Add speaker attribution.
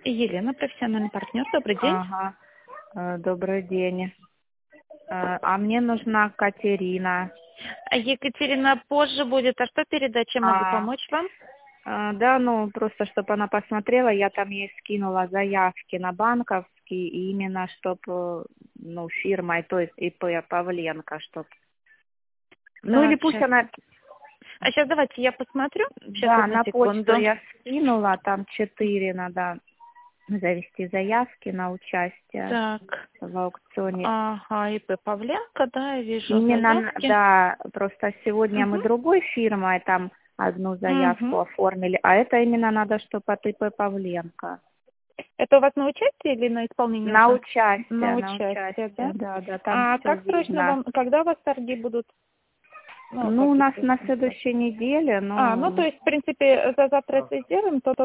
Speaker 1: Елена, профессиональный партнер. Добрый день.
Speaker 2: Ага, добрый день. А мне нужна Катерина.
Speaker 1: Екатерина позже будет. А что передать? Чем могу
Speaker 2: А,
Speaker 1: помочь вам?
Speaker 2: да, ну просто чтобы она посмотрела, я там ей скинула заявки на банковский, и именно чтобы, ну, фирмой, то есть ИП Павленко, чтобы. Ну или
Speaker 1: Так,
Speaker 2: пусть
Speaker 1: сейчас.
Speaker 2: она,
Speaker 1: А сейчас давайте я посмотрю. Сейчас,
Speaker 2: да,
Speaker 1: одну
Speaker 2: на почту
Speaker 1: секунду.
Speaker 2: я скинула, там 4 надо завести заявки на участие
Speaker 1: Так.
Speaker 2: в аукционе.
Speaker 1: Ага, ИП Павленко, да, я вижу
Speaker 2: Именно,
Speaker 1: заявки.
Speaker 2: да, просто сегодня мы
Speaker 1: Угу.
Speaker 2: другой фирмой там одну заявку
Speaker 1: Угу.
Speaker 2: оформили, а это именно надо, чтобы от ИП Павленко.
Speaker 1: Это у вас на участие или на исполнение
Speaker 2: На
Speaker 1: уже? На
Speaker 2: участие,
Speaker 1: участие, да?
Speaker 2: да, там
Speaker 1: А
Speaker 2: все
Speaker 1: как срочно
Speaker 2: видно.
Speaker 1: вам, когда у вас торги будут? Ну,
Speaker 2: Ну,
Speaker 1: как
Speaker 2: у нас
Speaker 1: если
Speaker 2: на
Speaker 1: срочно.
Speaker 2: следующей неделе,
Speaker 1: А, ну то есть, в принципе, за завтра это сделаем, то